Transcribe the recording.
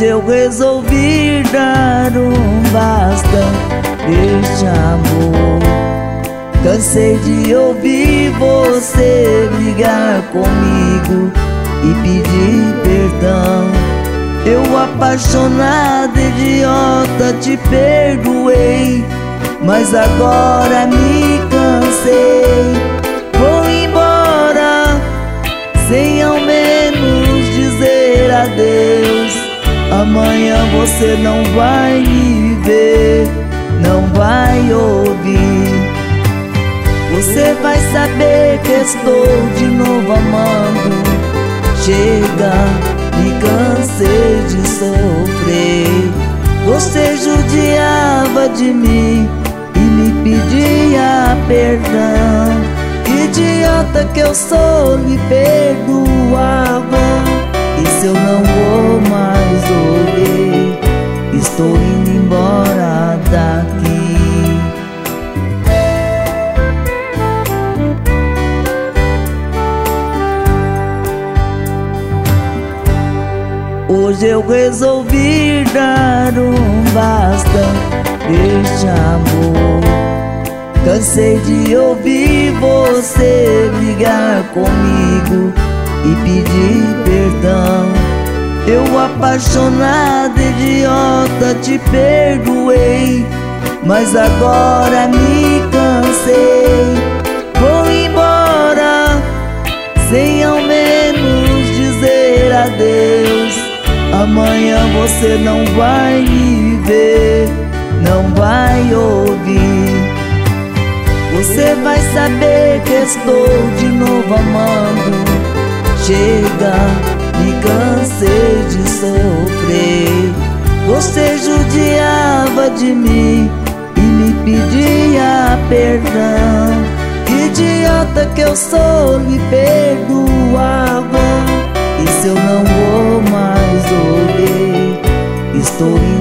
Hoje eu resolvi dar um basta deste amor. Cansei de ouvir você brigar comigo e pedir perdão. Eu, apaixonado, idiota, te perdoei, mas agora me cansei. Vou embora sem ao menos dizer adeus. Amanhã você não vai me ver, não vai ouvir. Você vai saber que estou de novo amando. Chega, me cansei de sofrer. Você judiava de mim e me pedia perdão. Idiota que eu sou, me perdoava. E se eu não vou mais ouvir, estou indo embora daqui. Hoje eu resolvi dar um basta deste amor. Cansei de ouvir você brigar comigo e pedir perdão. Eu, apaixonado, idiota, te perdoei, mas agora me cansei. Vou embora sem ao menos dizer adeus. Amanhã você não vai me ver, não vai ouvir. Você vai saber que estou de novo amando. Chega, me cansei de sofrer. Você judiava de mim e me pedia perdão. Idiota que eu sou, me perdoava. E se eu não vou mais ouvir, estou indo